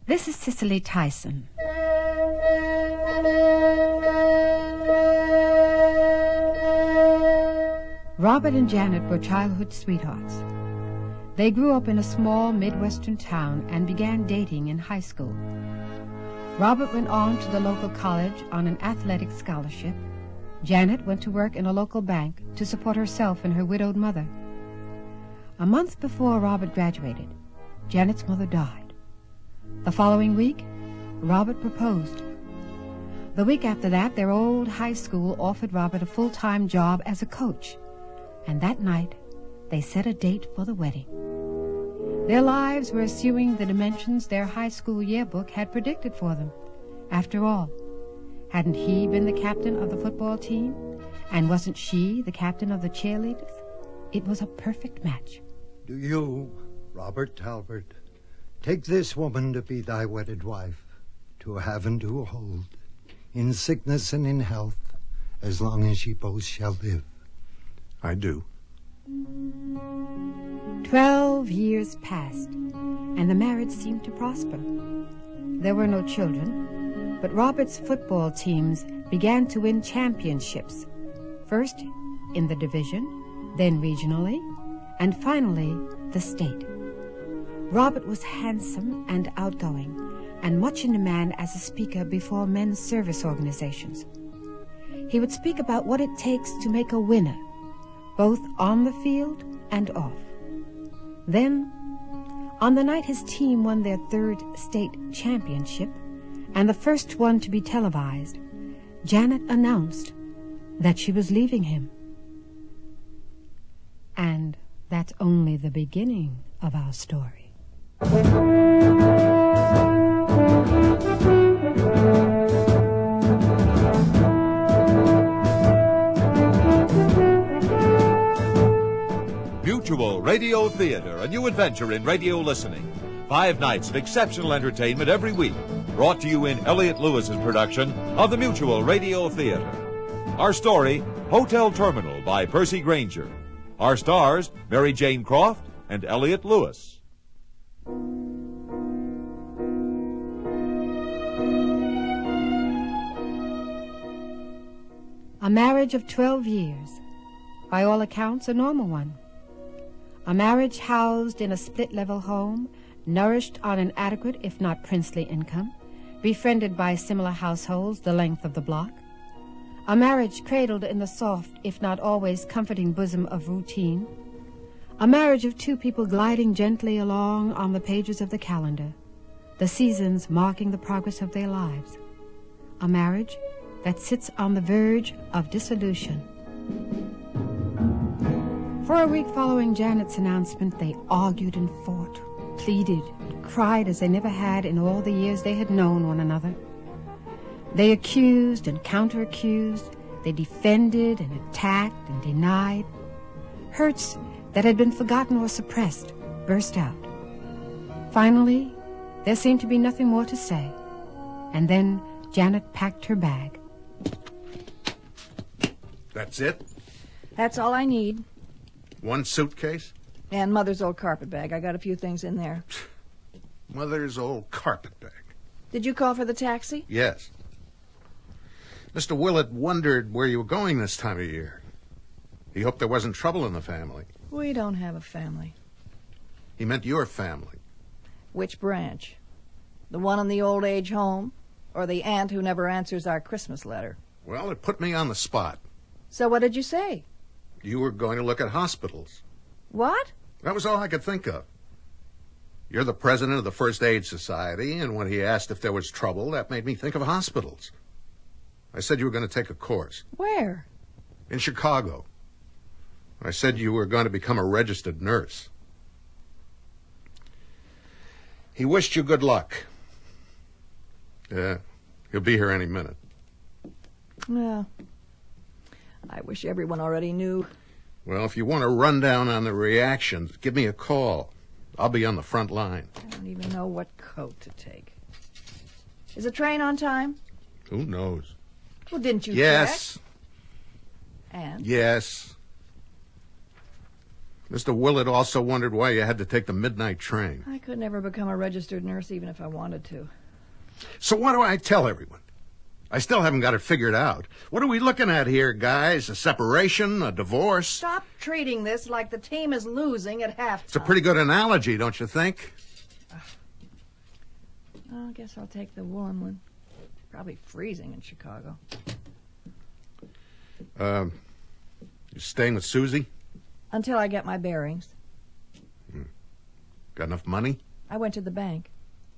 This is Cicely Tyson. Robert and Janet were childhood sweethearts. They grew up in a small Midwestern town and began dating in high school. Robert went on to the local college on an athletic scholarship. Janet went to work in a local bank to support herself and her widowed mother. A month before Robert graduated, Janet's mother died. The following week, Robert proposed. The week after that, their old high school offered Robert a full-time job as a coach. And that night, they set a date for the wedding. Their lives were assuming the dimensions their high school yearbook had predicted for them. After all, hadn't he been the captain of the football team? And wasn't she the captain of the cheerleaders? It was a perfect match. Do you, Robert Talbot, take this woman to be thy wedded wife, to have and to hold, in sickness and in health, as long as ye both shall live? I do. 12 years passed, and the marriage seemed to prosper. There were no children, but Robert's football teams began to win championships, first in the division, then regionally, and finally the state. Robert was handsome and outgoing, and much in demand as a speaker before men's service organizations. He would speak about what it takes to make a winner, both on the field and off. Then, on the night his team won their third state championship, and the first one to be televised, Janet announced that she was leaving him. And that's only the beginning of our story. Mutual Radio Theater, a new adventure in radio listening. 5 nights of exceptional entertainment every week, brought to you in Elliott Lewis's production of the Mutual Radio Theater. Our story, Hotel Terminal by Percy Granger. Our stars, Mary Jane Croft and Elliott Lewis. A marriage of 12 years, by all accounts a normal one. A marriage housed in a split-level home, nourished on an adequate, if not princely, income, befriended by similar households the length of the block. A marriage cradled in the soft, if not always comforting bosom of routine. A marriage of two people gliding gently along on the pages of the calendar, the seasons marking the progress of their lives. A marriage that sits on the verge of dissolution. For a week following Janet's announcement, they argued and fought, pleaded and cried as they never had in all the years they had known one another. They accused and counter-accused. They defended and attacked and denied. Hurts that had been forgotten or suppressed burst out. Finally, there seemed to be nothing more to say. And then Janet packed her bag. That's it? That's all I need. One suitcase? And Mother's old carpet bag. I got a few things in there. Mother's old carpet bag. Did you call for the taxi? Yes. Mr. Willett wondered where you were going this time of year. He hoped there wasn't trouble in the family. We don't have a family. He meant your family. Which branch? The one in the old age home? Or the aunt who never answers our Christmas letter? Well, it put me on the spot. So what did you say? You were going to look at hospitals. What? That was all I could think of. You're the president of the First Aid Society, and when he asked if there was trouble, that made me think of hospitals. I said you were going to take a course. Where? In Chicago. I said you were going to become a registered nurse. He wished you good luck. Yeah, he'll be here any minute. Well, I wish everyone already knew. Well, if you want a rundown on the reactions, give me a call. I'll be on the front line. I don't even know what coat to take. Is the train on time? Who knows? Well, didn't you Yes. check? And? Yes. Mr. Willett also wondered why you had to take the midnight train. I could never become a registered nurse even if I wanted to. So what do I tell everyone? I still haven't got it figured out. What are we looking at here, guys? A separation? A divorce? Stop treating this like the team is losing at halftime. It's a pretty good analogy, don't you think? I guess I'll take the woolen one. Probably freezing in Chicago. You staying with Susie? Until I get my bearings. Got enough money? I went to the bank.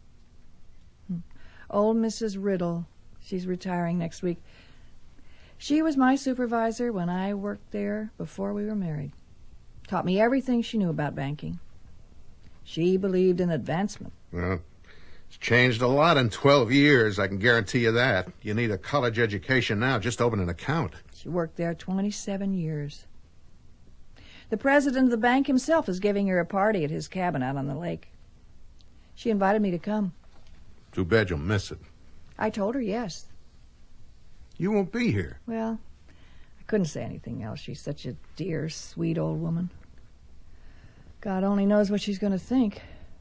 Old Mrs. Riddle. She's retiring next week. She was my supervisor when I worked there before we were married. Taught me everything she knew about banking. She believed in advancement. Well, it's changed a lot in 12 years, I can guarantee you that. You need a college education now just to open an account. She worked there 27 years. The president of the bank himself is giving her a party at his cabin out on the lake. She invited me to come. Too bad you'll miss it. I told her yes. You won't be here. Well, I couldn't say anything else. She's such a dear, sweet old woman. God only knows what she's going to think.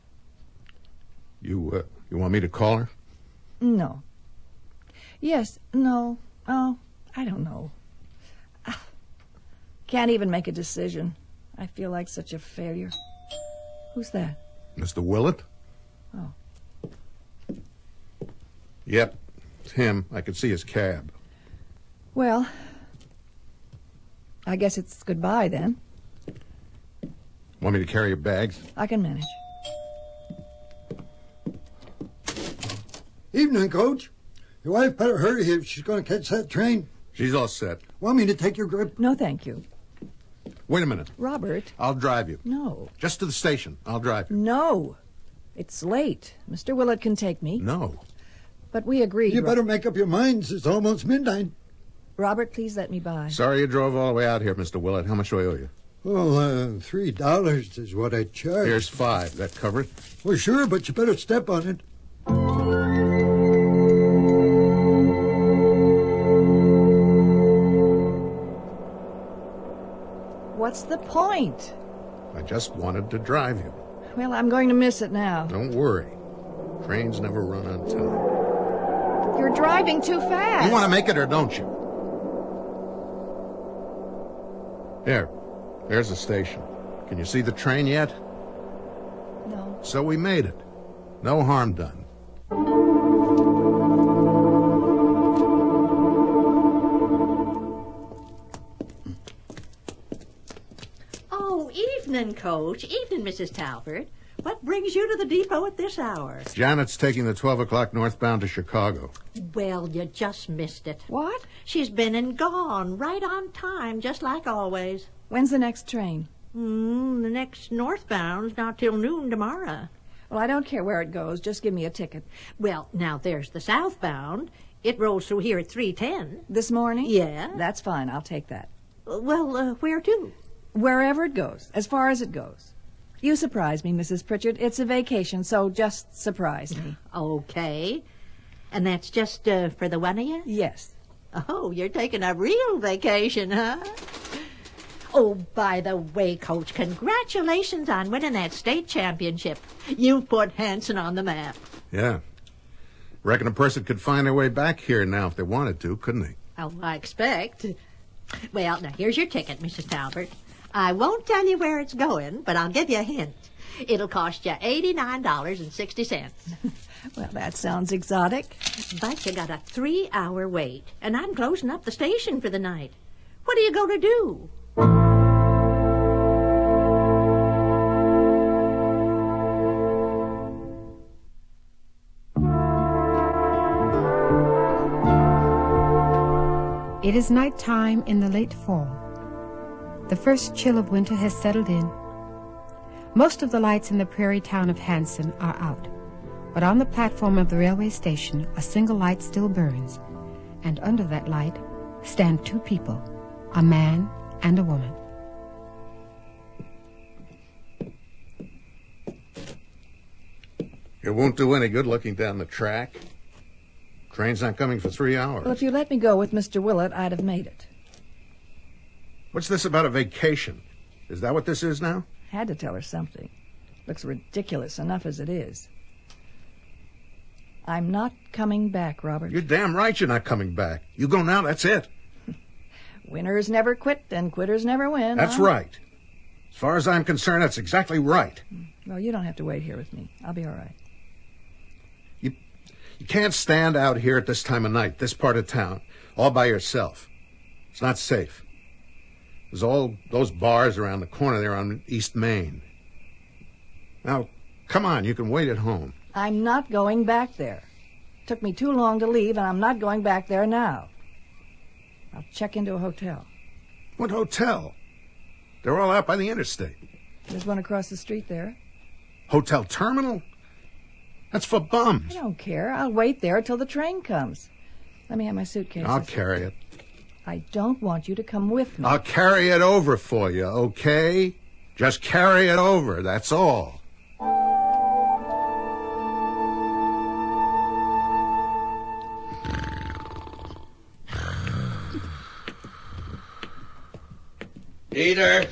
You want me to call her? No. Yes, no. Oh, I don't know. Can't even make a decision. I feel like such a failure. Who's that? Mr. Willett? Oh. Yep, it's him. I could see his cab. Well, I guess it's goodbye then. Want me to carry your bags? I can manage. Evening, Coach. Your wife better hurry if she's going to catch that train. She's all set. Want me to take your grip? No, thank you. Wait a minute. Robert. I'll drive you. No. Just to the station. I'll drive you. No. It's late. Mr. Willett can take me. No. But we agreed. You better make up your minds. It's almost midnight. Robert, please let me by. Sorry you drove all the way out here, Mr. Willett. How much do I owe you? Well, $3 is what I charge. Here's $5. That cover it? Well, sure, but you better step on it. What's the point? I just wanted to drive you. Well, I'm going to miss it now. Don't worry. Trains never run on time. You're driving too fast. You want to make it or don't you? There's the station. Can you see the train yet? No. So we made it. No harm done. Oh, evening, Coach. Evening, Mrs. Talbert. What brings you to the depot at this hour? Janet's taking the 12 o'clock northbound to Chicago. Well, you just missed it. What? She's been and gone, right on time, just like always. When's the next train? The next northbound's not till noon tomorrow. Well, I don't care where it goes. Just give me a ticket. Well, now there's the southbound. It rolls through here at 3:10. This morning? Yeah. That's fine. I'll take that. Well, where to? Wherever it goes, as far as it goes. You surprise me, Mrs. Pritchard. It's a vacation, so just surprise me. Okay. And that's just for the one of you? Yes. Oh, you're taking a real vacation, huh? Oh, by the way, Coach, congratulations on winning that state championship. You put Hanson on the map. Yeah. Reckon a person could find their way back here now if they wanted to, couldn't they? Oh, I expect. Well, now, here's your ticket, Mrs. Talbert. I won't tell you where it's going, but I'll give you a hint. It'll cost you $89.60. Well, that sounds exotic. But you got a 3-hour wait, and I'm closing up the station for the night. What are you going to do? It is night time in the late fall. The first chill of winter has settled in. Most of the lights in the prairie town of Hanson are out, but on the platform of the railway station a single light still burns, and under that light stand two people, a man and a woman. It won't do any good looking down the track. Train's not coming for 3 hours. Well, if you let me go with Mr. Willett, I'd have made it. What's this about a vacation? Is that what this is now? Had to tell her something. Looks ridiculous enough as it is. I'm not coming back, Robert. You're damn right you're not coming back. You go now, that's it. Winners never quit and quitters never win. That's right. As far as I'm concerned, that's exactly right. Well, you don't have to wait here with me. I'll be all right. You can't stand out here at this time of night, this part of town, all by yourself. It's not safe. There's all those bars around the corner there on East Main. Now, come on, you can wait at home. I'm not going back there. Took me too long to leave, and I'm not going back there now. I'll check into a hotel. What hotel? They're all out by the interstate. There's one across the street there. Hotel Terminal? That's for bums. I don't care. I'll wait there till the train comes. Let me have my suitcase. I'll carry it. I don't want you to come with me. I'll carry it over for you, okay? Just carry it over, that's all. Peter!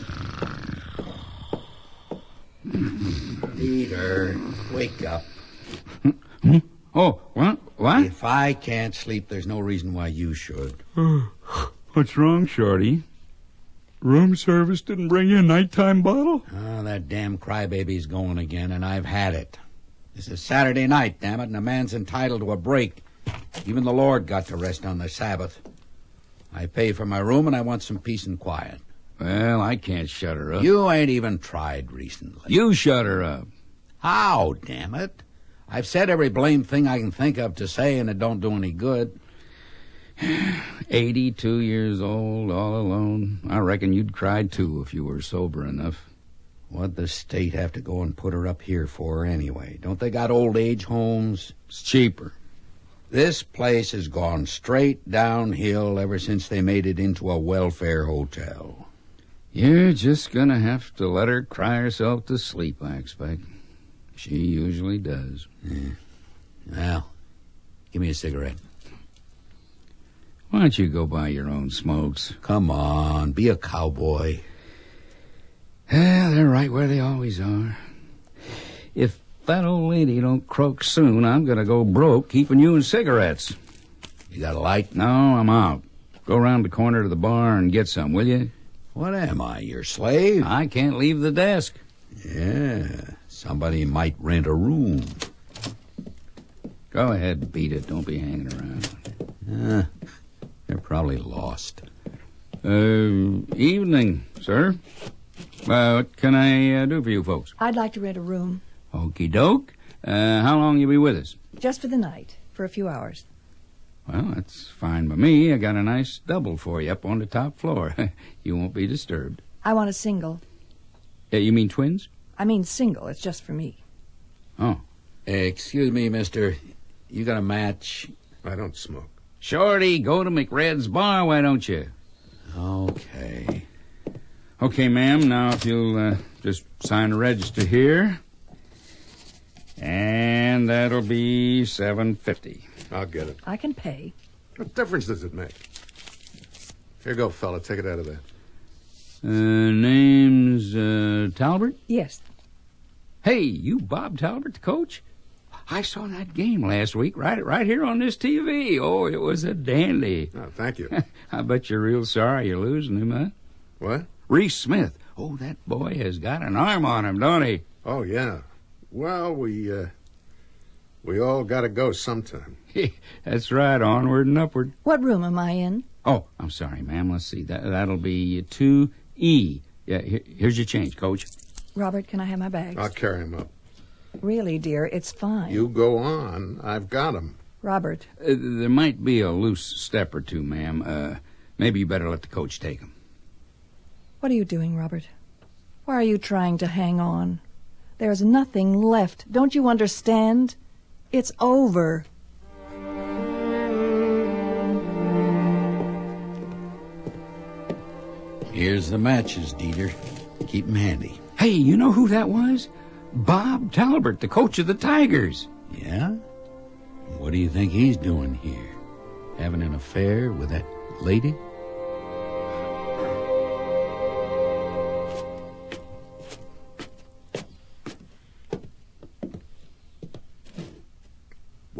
Peter, wake up. Oh, what? If I can't sleep, there's no reason why you should. What's wrong, Shorty? Room service didn't bring you a nighttime bottle? Oh, that damn crybaby's going again, and I've had it. This is Saturday night, damn it, and a man's entitled to a break. Even the Lord got to rest on the Sabbath. I pay for my room, and I want some peace and quiet. Well, I can't shut her up. You ain't even tried recently. You shut her up. How, damn it? I've said every blame thing I can think of to say, and it don't do any good. 82 years old, all alone. I reckon you'd cry, too, if you were sober enough. What'd the state have to go and put her up here for anyway? Don't they got old age homes? It's cheaper. This place has gone straight downhill ever since they made it into a welfare hotel. You're just gonna have to let her cry herself to sleep, I expect. She usually does. Yeah. Well, give me a cigarette. Why don't you go buy your own smokes? Come on, be a cowboy. Yeah, they're right where they always are. If that old lady don't croak soon, I'm gonna go broke keeping you in cigarettes. You got a light? No, I'm out. Go round the corner to the bar and get some, will you? What am I, your slave? I can't leave the desk. Yeah, somebody might rent a room. Go ahead, beat it. Don't be hanging around. They're probably lost. Evening, sir. What can I do for you folks? I'd like to rent a room. Okie doke. How long you be with us? Just for the night, for a few hours. Well, that's fine by me. I got a nice double for you up on the top floor. You won't be disturbed. I want a single. You mean twins? I mean single. It's just for me. Oh. Excuse me, mister. You got a match? I don't smoke. Shorty, go to McRed's bar, why don't you? Okay. Okay, ma'am. Now, if you'll just sign the register here. And that'll be $7.50. I'll get it. I can pay. What difference does it make? Here you go, fella. Take it out of there. Name's Talbert? Yes. Hey, you Bob Talbert, the coach? I saw that game last week right here on this TV. Oh, it was a dandy. Oh, thank you. I bet you're real sorry you're losing him, huh? What? Reese Smith. Oh, that boy has got an arm on him, don't he? Oh, yeah. Well, we all got to go sometime. That's right, onward and upward. What room am I in? Oh, I'm sorry, ma'am. Let's see. That'll be 2E. Yeah, here's your change, Coach. Robert, can I have my bags? I'll carry him up. Really, dear, it's fine. You go on. I've got him. Robert. There might be a loose step or two, ma'am. Maybe you better let the coach take him. What are you doing, Robert? Why are you trying to hang on? There's nothing left. Don't you understand? It's over. Here's the matches, Dieter. Keep 'em handy. Hey, you know who that was? Bob Talbert, the coach of the Tigers. Yeah? What do you think he's doing here? Having an affair with that lady?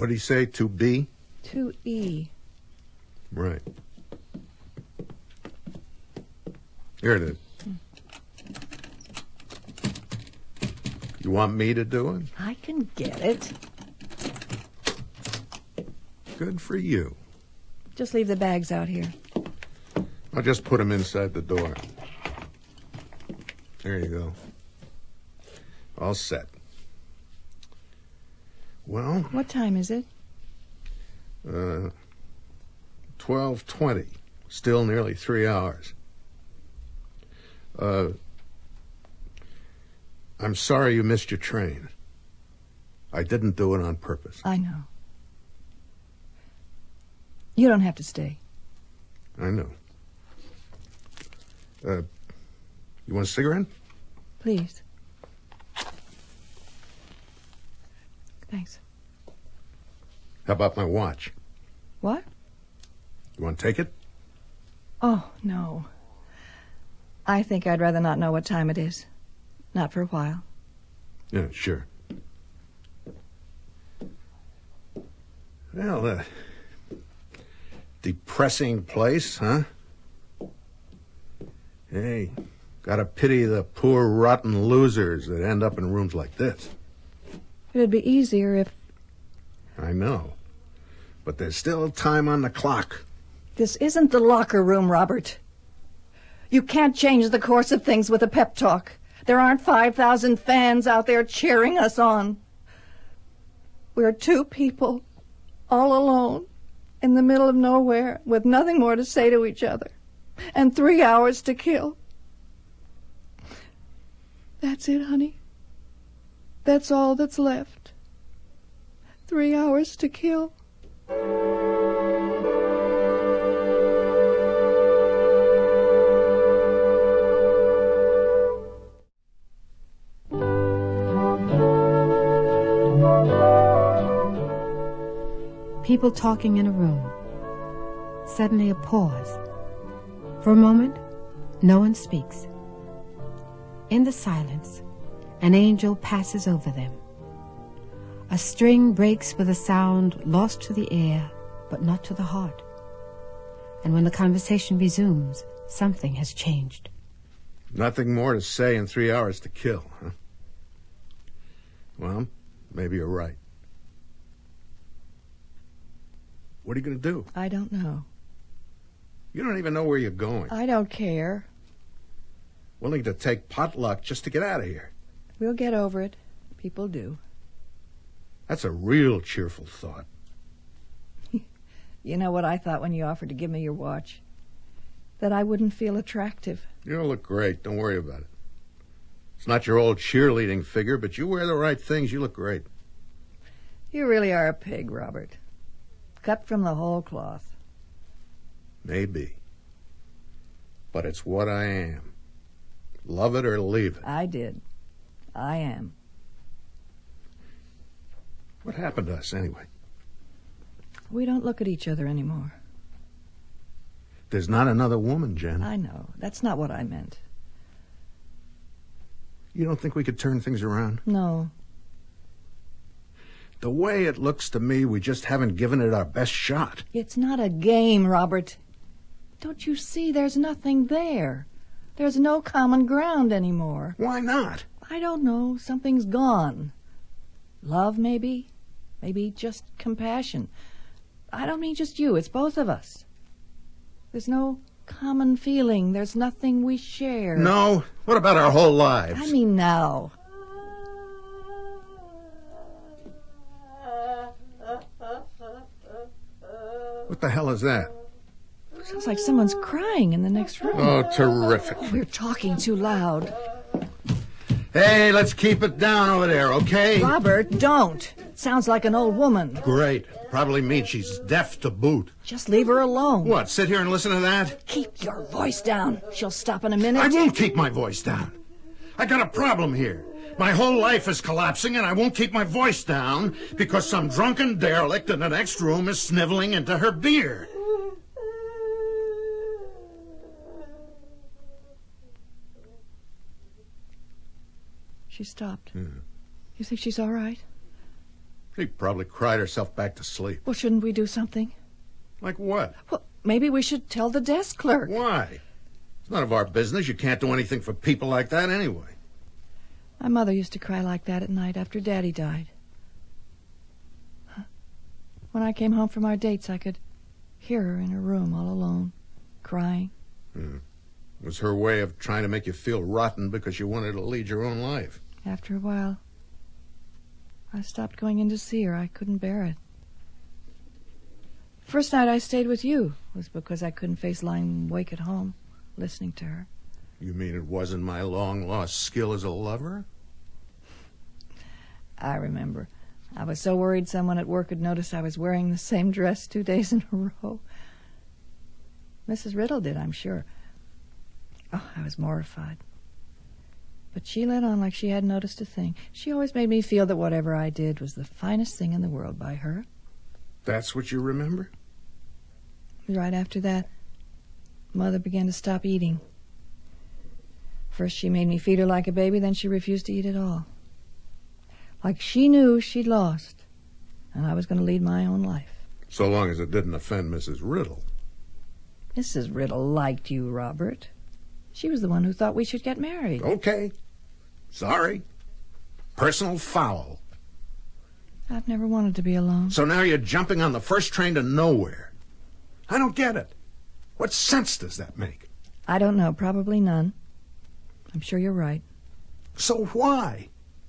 What did he say, 2B? 2E. Right. Here it is. You want me to do it? I can get it. Good for you. Just leave the bags out here. I'll just put them inside the door. There you go. All set. Well... What time is it? 12:20. Still nearly 3 hours. I'm sorry you missed your train. I didn't do it on purpose. I know. You don't have to stay. I know. You want a cigarette? Please. Thanks. How about my watch? What? You want to take it? Oh, no. I think I'd rather not know what time it is. Not for a while. Yeah, sure. Well, depressing place, huh? Hey, gotta pity the poor, rotten losers that end up in rooms like this. It'd be easier if... I know. But there's still time on the clock. This isn't the locker room, Robert. You can't change the course of things with a pep talk. There aren't 5,000 fans out there cheering us on. We're two people, all alone, in the middle of nowhere, with nothing more to say to each other, and 3 hours to kill. That's it, honey. That's all that's left. 3 hours to kill. People talking in a room. Suddenly a pause. For a moment, no one speaks. In the silence, an angel passes over them. A string breaks with a sound lost to the ear, but not to the heart. And when the conversation resumes, something has changed. Nothing more to say in 3 hours to kill, huh? Well, maybe you're right. What are you going to do? I don't know. You don't even know where you're going. I don't care. Willing to take potluck just to get out of here. We'll get over it. People do. That's a real cheerful thought. You know what I thought when you offered to give me your watch? That I wouldn't feel attractive. You'll look great. Don't worry about it. It's not your old cheerleading figure, but you wear the right things. You look great. You really are a pig, Robert. Cut from the whole cloth. Maybe. But it's what I am. Love it or leave it. I did. I am. What happened to us, anyway? We don't look at each other anymore. There's not another woman, Jen. I know. That's not what I meant. You don't think we could turn things around? No. The way it looks to me, we just haven't given it our best shot. It's not a game, Robert. Don't you see there's nothing there? There's no common ground anymore. Why not? I don't know. Something's gone. Love, maybe? Maybe just compassion. I don't mean just you. It's both of us. There's no common feeling. There's nothing we share. No? What about our whole lives? I mean now. What the hell is that? Sounds like someone's crying in the next room. Oh, terrific. We're talking too loud. Hey, let's keep it down over there, okay? Robert, don't. It sounds like an old woman. Great. Probably means she's deaf to boot. Just leave her alone. What, sit here and listen to that? Keep your voice down. She'll stop in a minute. I won't keep my voice down. I got a problem here. My whole life is collapsing, and I won't keep my voice down because some drunken derelict in the next room is sniveling into her beer. She stopped. You think she's all right? She probably cried herself back to sleep. Well, shouldn't we do something? Like what? Well, maybe we should tell the desk clerk. Why? It's none of our business. You can't do anything for people like that anyway. My mother used to cry like that at night after Daddy died. When I came home from our dates, I could hear her in her room all alone, crying. It was her way of trying to make you feel rotten because you wanted to lead your own life. After a while, I stopped going in to see her. I couldn't bear it. First night I stayed with you was because I couldn't face lying awake at home, listening to her. You mean it wasn't my long-lost skill as a lover? I remember. I was so worried someone at work would notice I was wearing the same dress 2 days in a row. Mrs. Riddle did, I'm sure. Oh, I was mortified. But she let on like she hadn't noticed a thing. She always made me feel that whatever I did was the finest thing in the world by her. That's what you remember? Right after that, Mother began to stop eating. First she made me feed her like a baby, then she refused to eat at all. Like she knew she'd lost, and I was going to lead my own life. So long as it didn't offend Mrs. Riddle. Mrs. Riddle liked you, Robert. She was the one who thought we should get married. Okay. Sorry. Personal foul. I've never wanted to be alone. So now you're jumping on the first train to nowhere. I don't get it. What sense does that make? I don't know. Probably none. I'm sure you're right. So why?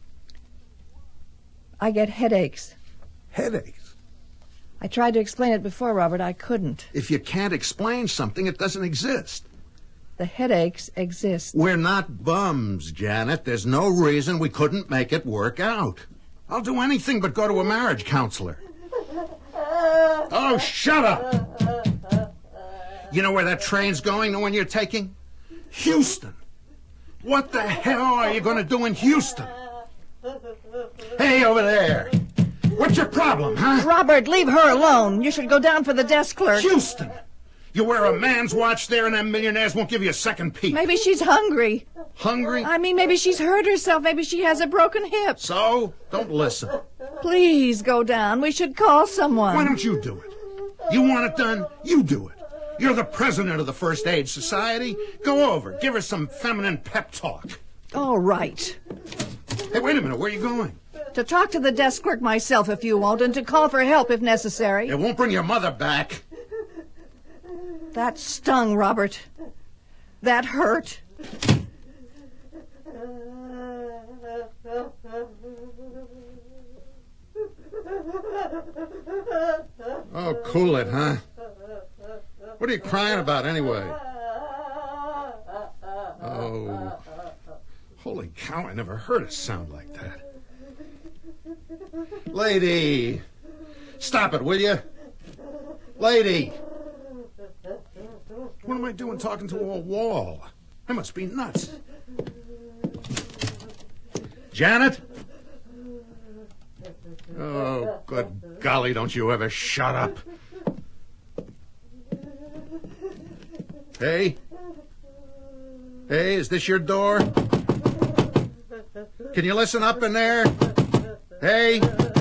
I get headaches. Headaches? I tried to explain it before, Robert. I couldn't. If you can't explain something, it doesn't exist. The headaches exist. We're not bums, Janet. There's no reason we couldn't make it work out. I'll do anything but go to a marriage counselor. Oh, shut up! You know where that train's going, the one you're taking? Houston. What the hell are you going to do in Houston? Hey, over there. What's your problem, huh? Robert, leave her alone. You should go down for the desk clerk. Houston. You wear a man's watch there and them millionaires won't give you a second peep. Maybe she's hungry. Hungry? I mean, maybe she's hurt herself. Maybe she has a broken hip. So? Don't listen. Please go down. We should call someone. Why don't you do it? You want it done? You do it. You're the president of the First Aid Society. Go over. Give her some feminine pep talk. All right. Hey, wait a minute. Where are you going? To talk to the desk clerk myself if you won't, and to call for help if necessary. It won't bring your mother back. That stung, Robert. That hurt. Oh, cool it, huh? What are you crying about anyway? Oh, holy cow, I never heard a sound like that. Lady, stop it, will you? Lady. What am I doing talking to a wall? I must be nuts. Janet? Oh, good golly, don't you ever shut up. Hey? Hey, is this your door? Can you listen up in there? Hey?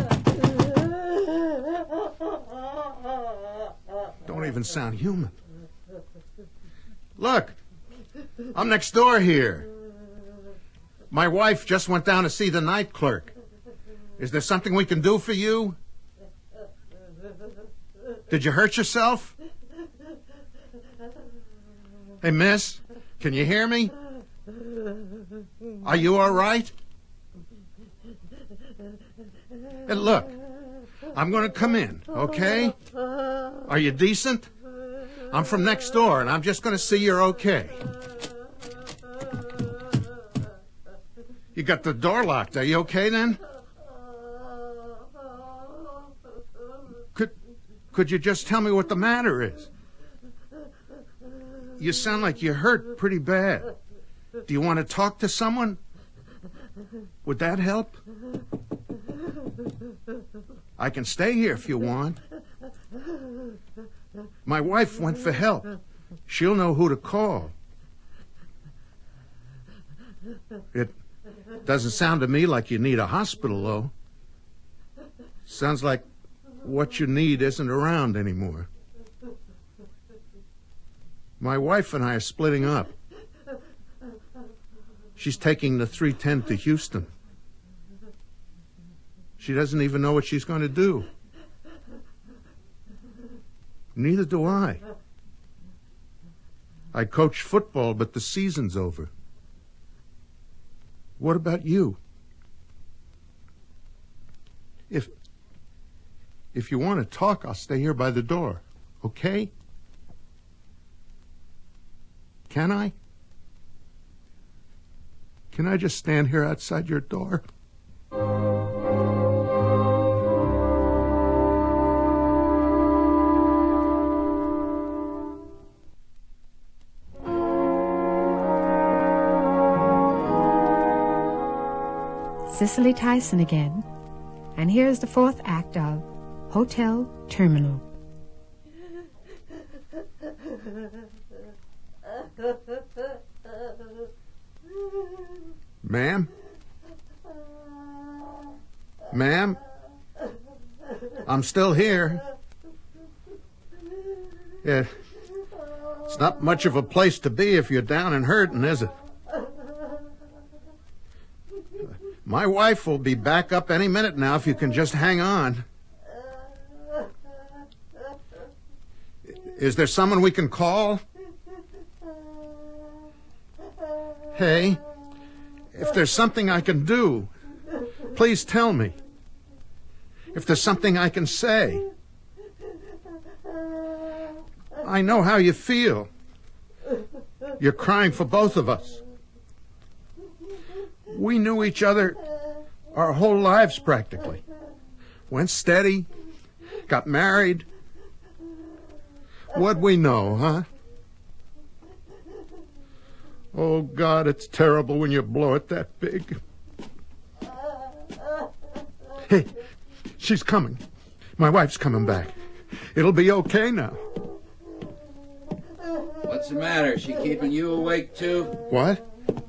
Don't even sound human. Look, I'm next door here. My wife just went down to see the night clerk. Is there something we can do for you? Did you hurt yourself? Hey, miss, can you hear me? Are you all right? Hey, look, I'm going to come in, okay? Are you decent? I'm from next door, and I'm just going to see you're okay. You got the door locked. Are you okay, then? Could you just tell me what the matter is? You sound like you're hurt pretty bad. Do you want to talk to someone? Would that help? I can stay here if you want. My wife went for help. She'll know who to call. It doesn't sound to me like you need a hospital, though. Sounds like what you need isn't around anymore. My wife and I are splitting up. She's taking the 310 to Houston. She doesn't even know what she's going to do. Neither do I. I coach football, but the season's over. What about you? If you want to talk, I'll stay here by the door, okay? Can I? Can I just stand here outside your door? Cicely Tyson again, and here's the fourth act of Hotel Terminal. Ma'am? Ma'am? I'm still here. Yeah, it's not much of a place to be if you're down and hurting, is it? My wife will be back up any minute now if you can just hang on. Is there someone we can call? Hey, if there's something I can do, please tell me. If there's something I can say. I know how you feel. You're crying for both of us. We knew each other our whole lives practically. Went steady, got married. What'd we know, huh? Oh, God, it's terrible when you blow it that big. Hey, she's coming. My wife's coming back. It'll be okay now. What's the matter? She keeping you awake, too? What?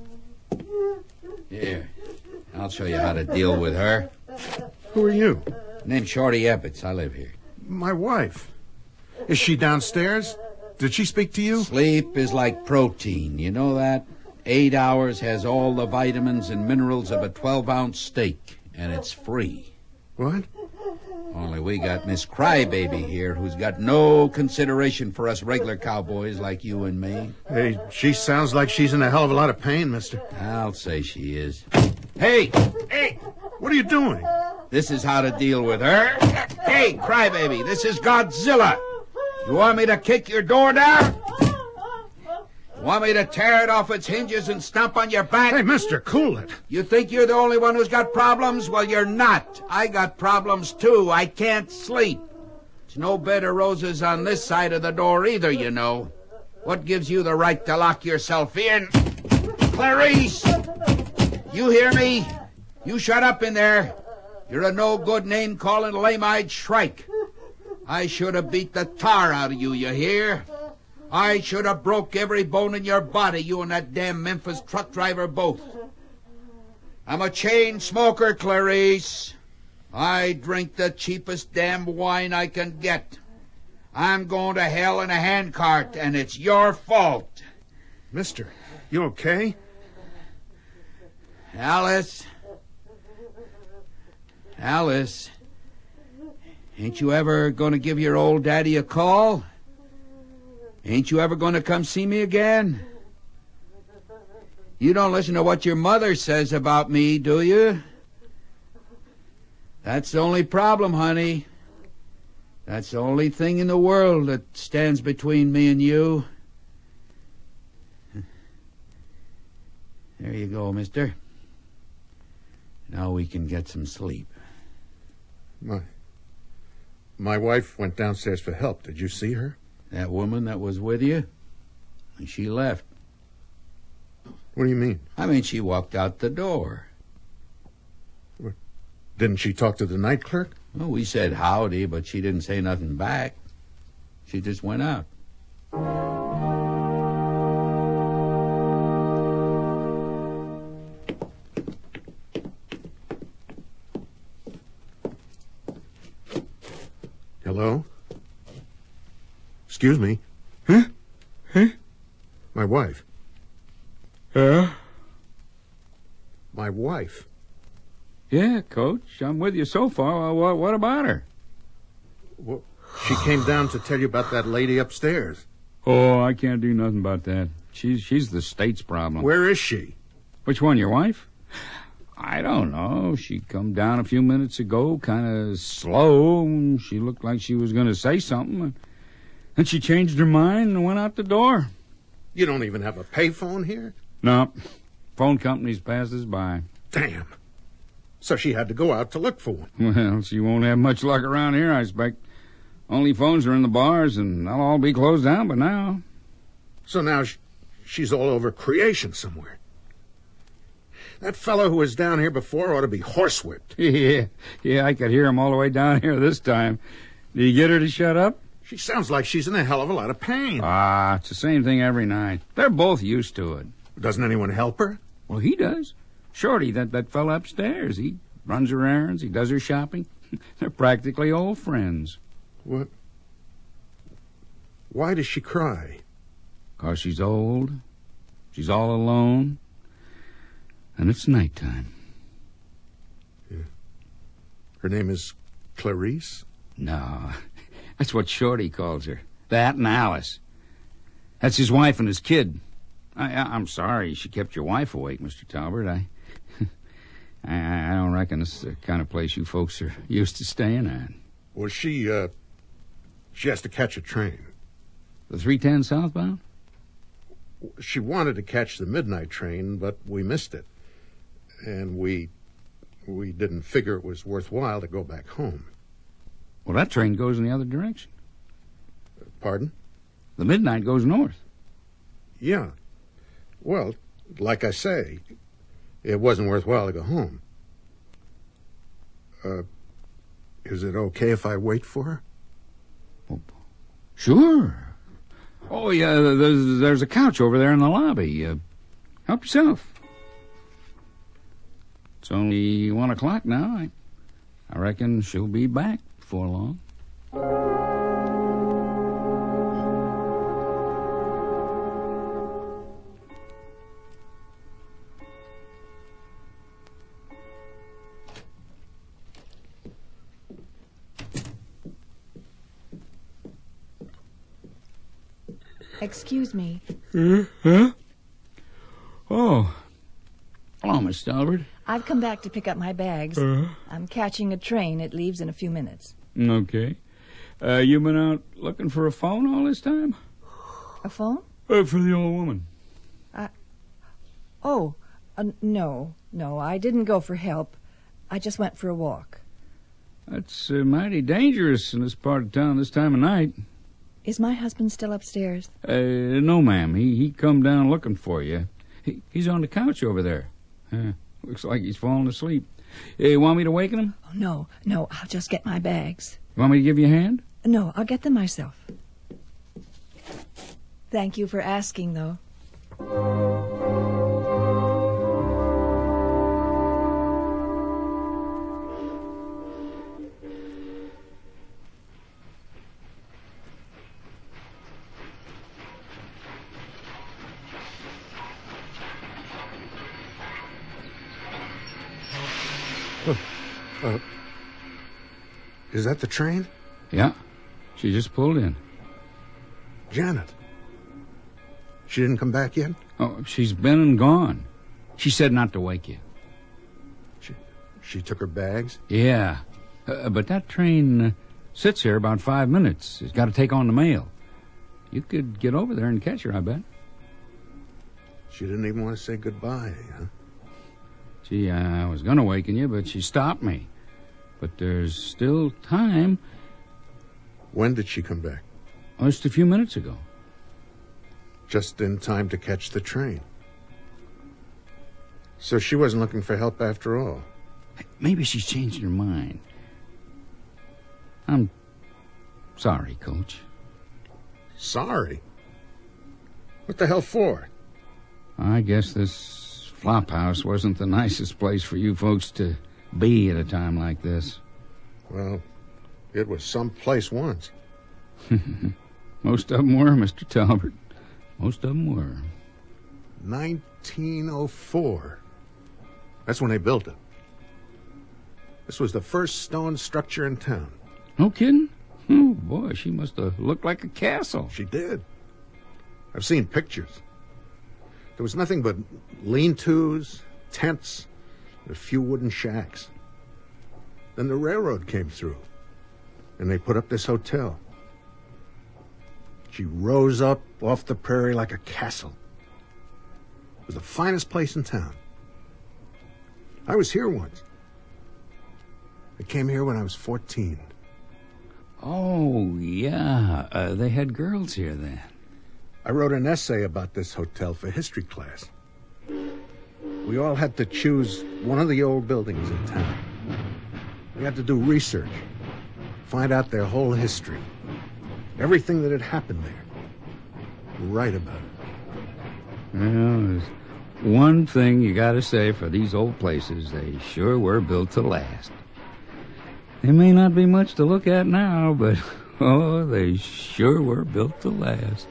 Here, I'll show you how to deal with her. Who are you? Name's Shorty Ebbets. I live here. My wife. Is she downstairs? Did she speak to you? Sleep is like protein. You know that? 8 hours has all the vitamins and minerals of a 12-ounce steak, and it's free. What? Only we got Miss Crybaby here, who's got no consideration for us regular cowboys like you and me. Hey, she sounds like she's in a hell of a lot of pain, mister. I'll say she is. Hey! Hey! What are you doing? This is how to deal with her. Hey, Crybaby, this is Godzilla. You want me to kick your door down? Want me to tear it off its hinges and stomp on your back? Hey, mister, cool it. You think you're the only one who's got problems? Well, you're not. I got problems, too. I can't sleep. There's no bed of roses on this side of the door either, you know. What gives you the right to lock yourself in? Clarice! You hear me? You shut up in there. You're a no-good name-calling lame-eyed shrike. I should have beat the tar out of you, you hear? I should have broke every bone in your body, you and that damn Memphis truck driver both. I'm a chain smoker, Clarice. I drink the cheapest damn wine I can get. I'm going to hell in a handcart, and it's your fault. Mister, you okay? Alice, ain't you ever going to give your old daddy a call? Ain't you ever going to come see me again? You don't listen to what your mother says about me, do you? That's the only problem, honey. That's the only thing in the world that stands between me and you. There you go, mister. Now we can get some sleep. My wife went downstairs for help. Did you see her? That woman that was with you? She left. What do you mean? I mean, she walked out the door. Didn't she talk to the night clerk? Well, we said howdy, but she didn't say nothing back. She just went out. Hello? Excuse me? Huh? My wife. My wife. Yeah, Coach. I'm with you so far. What about her? Well, she came down to tell you about that lady upstairs. Oh, I can't do nothing about that. She's the state's problem. Where is she? Which one, your wife? I don't know. She come down a few minutes ago, kind of slow. She looked like she was going to say something. And she changed her mind and went out the door. You don't even have a payphone here? No. Phone companies pass us by. Damn. So she had to go out to look for one. Well, she won't have much luck around here, I expect. Only phones are in the bars, and they'll all be closed down by now. So now she's all over creation somewhere. That fellow who was down here before ought to be horsewhipped. Yeah, I could hear him all the way down here this time. Did you get her to shut up? She sounds like she's in a hell of a lot of pain. It's the same thing every night. They're both used to it. Doesn't anyone help her? Well, he does. Shorty, that fella upstairs. He runs her errands. He does her shopping. They're practically old friends. What? Why does she cry? 'Cause she's old. She's all alone. And it's nighttime. Yeah. Her name is Clarice? No, that's what Shorty calls her. That and Alice. That's his wife and his kid. I'm sorry she kept your wife awake, Mr. Talbert. I don't reckon this is the kind of place you folks are used to staying at. Well, she has to catch a train. The 310 southbound? She wanted to catch the midnight train, but we missed it. And we didn't figure it was worthwhile to go back home. Well, that train goes in the other direction. Pardon? The midnight goes north. Yeah. Well, like I say, it wasn't worthwhile to go home. Is it okay if I wait for her? Oh, sure. Oh, yeah, there's a couch over there in the lobby. Help yourself. It's only 1 o'clock now. I reckon she'll be back before long. Excuse me. Huh? Oh. Hello, Miss Talbert. I've come back to pick up my bags. I'm catching a train. It leaves in a few minutes. Okay. You been out looking for a phone all this time? A phone? For the old woman. No, I didn't go for help. I just went for a walk. That's mighty dangerous in this part of town this time of night. Is my husband still upstairs? No, ma'am. He come down looking for you. He's on the couch over there. Looks like he's falling asleep. You want me to waken him? Oh, no, I'll just get my bags. You want me to give you a hand? No, I'll get them myself. Thank you for asking, though. Is that the train? Yeah. She just pulled in. Janet. She didn't come back yet? Oh, she's been and gone. She said not to wake you. She took her bags? Yeah. But that train sits here about 5 minutes. It's got to take on the mail. You could get over there and catch her, I bet. She didn't even want to say goodbye, huh? Gee, I was going to waken you, but she stopped me. But there's still time. When did she come back? Oh, just a few minutes ago. Just in time to catch the train. So she wasn't looking for help after all. Maybe she's changed her mind. I'm sorry, Coach. Sorry? What the hell for? I guess this flop house wasn't the nicest place for you folks to be at a time like this. Well, It was someplace once. Most of them were, Mr. Talbert. Most of them were. 1904. That's when they built it. This was the first stone structure in town. No kidding? Oh, boy, she must have looked like a castle. She did. I've seen pictures. There was nothing but lean-tos, tents, and a few wooden shacks. Then the railroad came through, and they put up this hotel. She rose up off the prairie like a castle. It was the finest place in town. I was here once. I came here when I was 14. Oh, yeah. They had girls here then. I wrote an essay about this hotel for history class. We all had to choose one of the old buildings in town. We had to do research, find out their whole history, everything that had happened there, write about it. Well, there's one thing you gotta say for these old places, they sure were built to last. They may not be much to look at now, but, oh, they sure were built to last.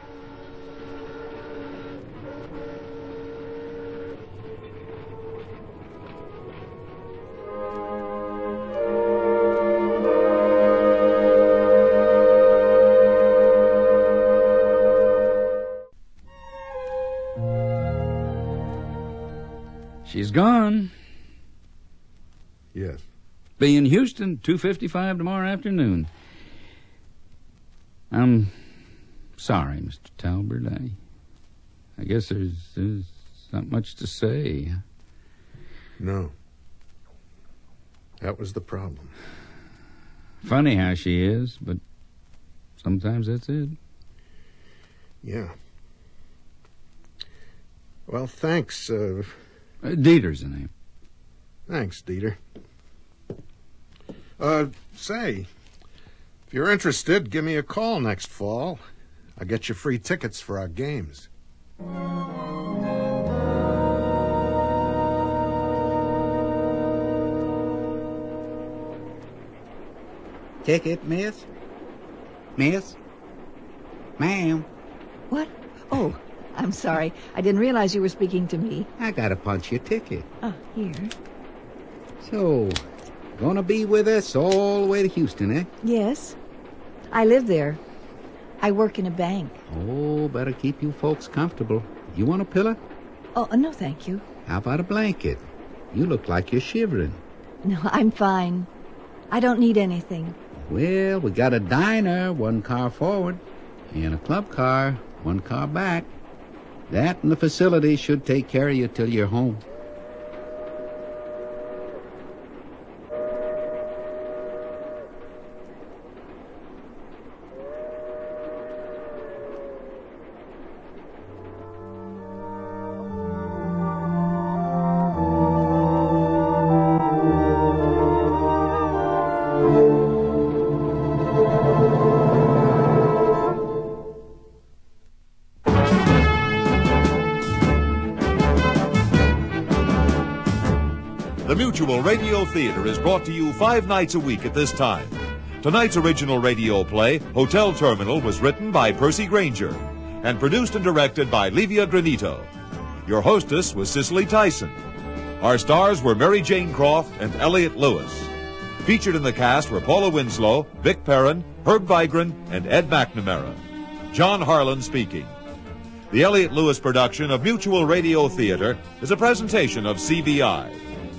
She's gone. Yes. Be in Houston, 2:55 tomorrow afternoon. I'm sorry, Mr. Talbert. I guess there's not much to say. No. That was the problem. Funny how she is, but sometimes that's it. Yeah. Well, thanks. Dieter's the name. Thanks, Dieter. Say, if you're interested, give me a call next fall. I'll get you free tickets for our games. Ticket, miss? Miss? Ma'am? What? Oh, I'm sorry. I didn't realize you were speaking to me. I gotta punch your ticket. Oh, here. So, gonna be with us all the way to Houston, eh? Yes. I live there. I work in a bank. Oh, better keep you folks comfortable. You want a pillow? Oh, no, thank you. How about a blanket? You look like you're shivering. No, I'm fine. I don't need anything. Well, we got a diner, 1 car forward, and a club car, 1 car back. That and the facility should take care of you till you're home. The Mutual Radio Theater is brought to you 5 nights a week at this time. Tonight's original radio play, Hotel Terminal, was written by Percy Granger and produced and directed by Livia Granito. Your hostess was Cicely Tyson. Our stars were Mary Jane Croft and Elliott Lewis. Featured in the cast were Paula Winslow, Vic Perrin, Herb Vigran, and Ed McNamara. John Harlan speaking. The Elliott Lewis production of Mutual Radio Theater is a presentation of CBI.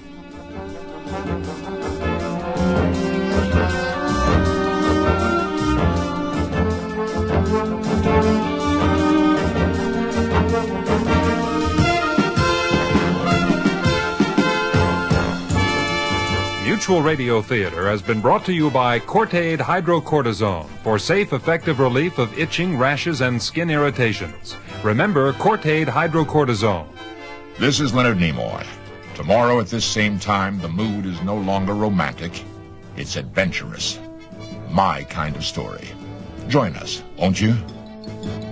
Mutual Radio Theater has been brought to you by Cortade Hydrocortisone for safe, effective relief of itching, rashes, and skin irritations. Remember Cortade Hydrocortisone. This is Leonard Nimoy. Tomorrow at this same time, the mood is no longer romantic. It's adventurous. My kind of story. Join us, won't you?